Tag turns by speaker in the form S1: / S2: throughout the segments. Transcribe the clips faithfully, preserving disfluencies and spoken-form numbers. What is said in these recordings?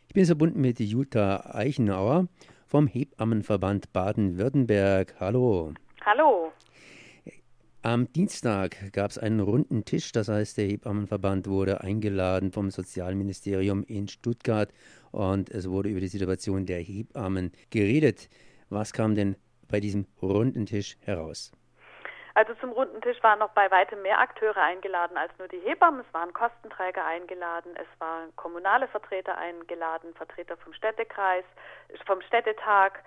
S1: Ich bin verbunden mit Jutta Eichenauer vom Hebammenverband Baden-Württemberg. Hallo.
S2: Hallo.
S1: Am Dienstag gab es einen runden Tisch, das heißt, der Hebammenverband wurde eingeladen vom Sozialministerium in Stuttgart und es wurde über die Situation der Hebammen geredet. Was kam denn bei diesem runden Tisch heraus?
S2: Also zum runden Tisch waren noch bei weitem mehr Akteure eingeladen als nur die Hebammen. Es waren Kostenträger eingeladen, es waren kommunale Vertreter eingeladen, Vertreter vom Städtekreis, vom Städtetag,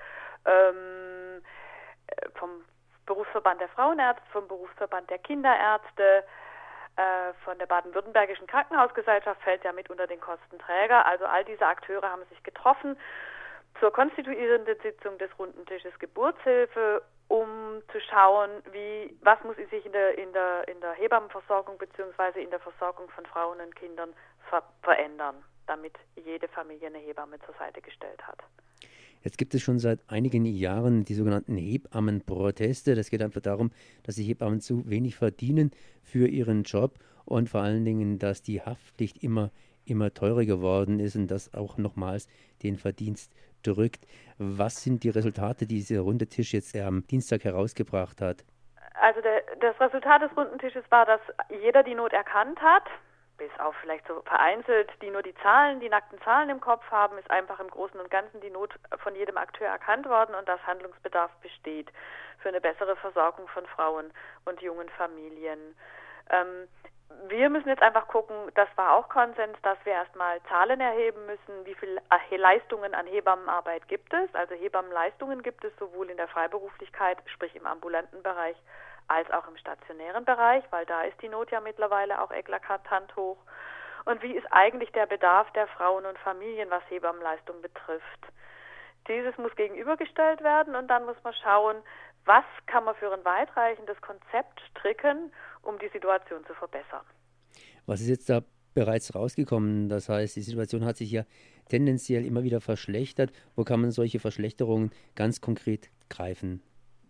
S2: ähm, vom Berufsverband der Frauenärzte, vom Berufsverband der Kinderärzte, äh, von der Baden-Württembergischen Krankenhausgesellschaft fällt ja mit unter den Kostenträger. Also all diese Akteure haben sich getroffen zur konstituierenden Sitzung des runden Tisches Geburtshilfe, um zu schauen, wie, was muss sich in der, in der, in der Hebammenversorgung bzw. in der Versorgung von Frauen und Kindern ver verändern, damit jede Familie eine Hebamme zur Seite gestellt hat.
S1: Jetzt gibt es schon seit einigen Jahren die sogenannten Hebammenproteste. Das geht einfach darum, dass die Hebammen zu wenig verdienen für ihren Job und vor allen Dingen, dass die Haftpflicht immer, immer teurer geworden ist und das auch nochmals den Verdienst drückt. Was sind die Resultate, die dieser runde Tisch jetzt am Dienstag herausgebracht hat?
S2: Also der, das Resultat des runden Tisches war, dass jeder die Not erkannt hat. Bis auf vielleicht so vereinzelt, die nur die Zahlen, die nackten Zahlen im Kopf haben, ist einfach im Großen und Ganzen die Not von jedem Akteur erkannt worden und dass Handlungsbedarf besteht für eine bessere Versorgung von Frauen und jungen Familien. Ähm, wir müssen jetzt einfach gucken, das war auch Konsens, dass wir erstmal Zahlen erheben müssen, wie viele Leistungen an Hebammenarbeit gibt es. Also Hebammenleistungen gibt es sowohl in der Freiberuflichkeit, sprich im ambulanten Bereich, als auch im stationären Bereich, weil da ist die Not ja mittlerweile auch eklatant hoch. Und wie ist eigentlich der Bedarf der Frauen und Familien, was Hebammenleistung betrifft? Dieses muss gegenübergestellt werden und dann muss man schauen, was kann man für ein weitreichendes Konzept stricken, um die Situation zu verbessern.
S1: Was ist jetzt da bereits rausgekommen? Das heißt, die Situation hat sich ja tendenziell immer wieder verschlechtert. Wo kann man solche Verschlechterungen ganz konkret greifen?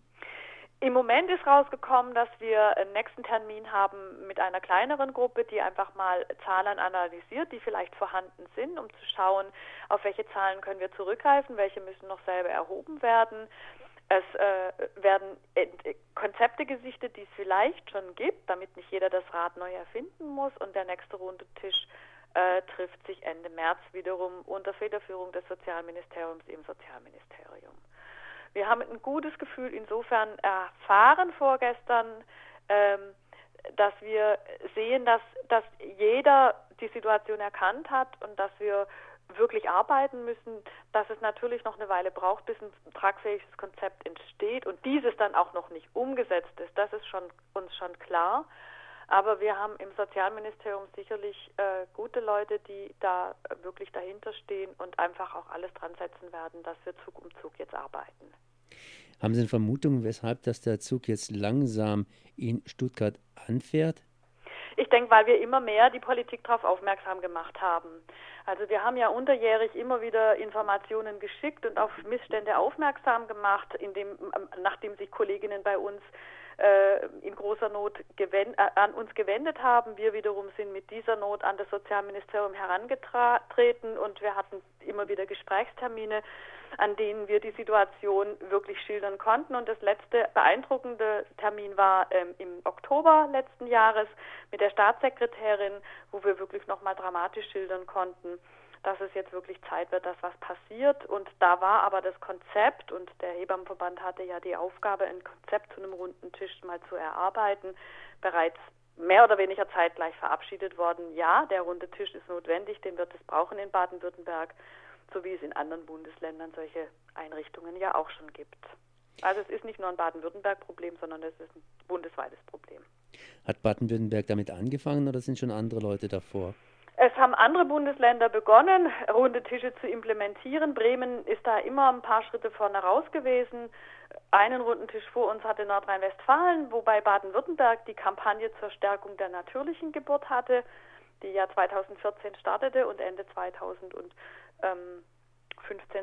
S2: Im Moment ist rausgekommen, dass wir einen nächsten Termin haben mit einer kleineren Gruppe, die einfach mal Zahlen analysiert, die vielleicht vorhanden sind, um zu schauen, auf welche Zahlen können wir zurückgreifen, welche müssen noch selber erhoben werden. Es äh, werden äh, Konzepte gesichtet, die es vielleicht schon gibt, damit nicht jeder das Rad neu erfinden muss. Und der nächste runde Tisch äh, trifft sich Ende März wiederum unter Federführung des Sozialministeriums im Sozialministerium. Wir haben ein gutes Gefühl insofern erfahren vorgestern, ähm, dass wir sehen, dass, dass jeder die Situation erkannt hat und dass wir wirklich arbeiten müssen, dass es natürlich noch eine Weile braucht, bis ein tragfähiges Konzept entsteht und dieses dann auch noch nicht umgesetzt ist. Das ist schon, uns schon klar. Aber wir haben im Sozialministerium sicherlich äh, gute Leute, die da wirklich dahinter stehen und einfach auch alles dran setzen werden, dass wir Zug um Zug jetzt arbeiten.
S1: Haben Sie eine Vermutung, weshalb dass der Zug jetzt langsam in Stuttgart anfährt?
S2: Ich denke, weil wir immer mehr die Politik darauf aufmerksam gemacht haben. Also wir haben ja unterjährig immer wieder Informationen geschickt und auf Missstände aufmerksam gemacht, indem, nachdem sich Kolleginnen bei uns äh, in großer Not gewend, äh, an uns gewendet haben. Wir wiederum sind mit dieser Not an das Sozialministerium herangetreten und wir hatten immer wieder Gesprächstermine, an denen wir die Situation wirklich schildern konnten. Und das letzte beeindruckende Termin war ähm, im Oktober letzten Jahres mit der Staatssekretärin, wo wir wirklich nochmal dramatisch schildern konnten, dass es jetzt wirklich Zeit wird, dass was passiert. Und da war aber das Konzept, und der Hebammenverband hatte ja die Aufgabe, ein Konzept zu einem runden Tisch mal zu erarbeiten, bereits mehr oder weniger zeitgleich verabschiedet worden. Ja, der runde Tisch ist notwendig, den wird es brauchen in Baden-Württemberg, so wie es in anderen Bundesländern solche Einrichtungen ja auch schon gibt. Also es ist nicht nur ein Baden-Württemberg-Problem, sondern es ist ein bundesweites Problem.
S1: Hat Baden-Württemberg damit angefangen oder sind schon andere Leute davor?
S2: Es haben andere Bundesländer begonnen, runde Tische zu implementieren. Bremen ist da immer ein paar Schritte vorne raus gewesen. Einen runden Tisch vor uns hatte Nordrhein-Westfalen, wobei Baden-Württemberg die Kampagne zur Stärkung der natürlichen Geburt hatte, die ja zweitausendvierzehn startete und Ende zweitausendfünfzehn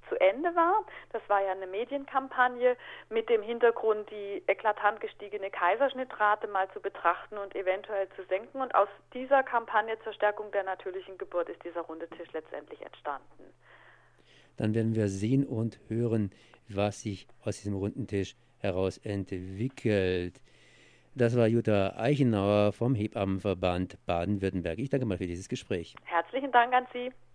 S2: zu Ende war. Das war ja eine Medienkampagne mit dem Hintergrund, die eklatant gestiegene Kaiserschnittrate mal zu betrachten und eventuell zu senken. Und aus dieser Kampagne zur Stärkung der natürlichen Geburt ist dieser runde Tisch letztendlich entstanden.
S1: Dann werden wir sehen und hören, was sich aus diesem runden Tisch heraus entwickelt. Das war Jutta Eichenauer vom Hebammenverband Baden-Württemberg. Ich danke mal für dieses Gespräch.
S2: Herzlichen Dank an Sie.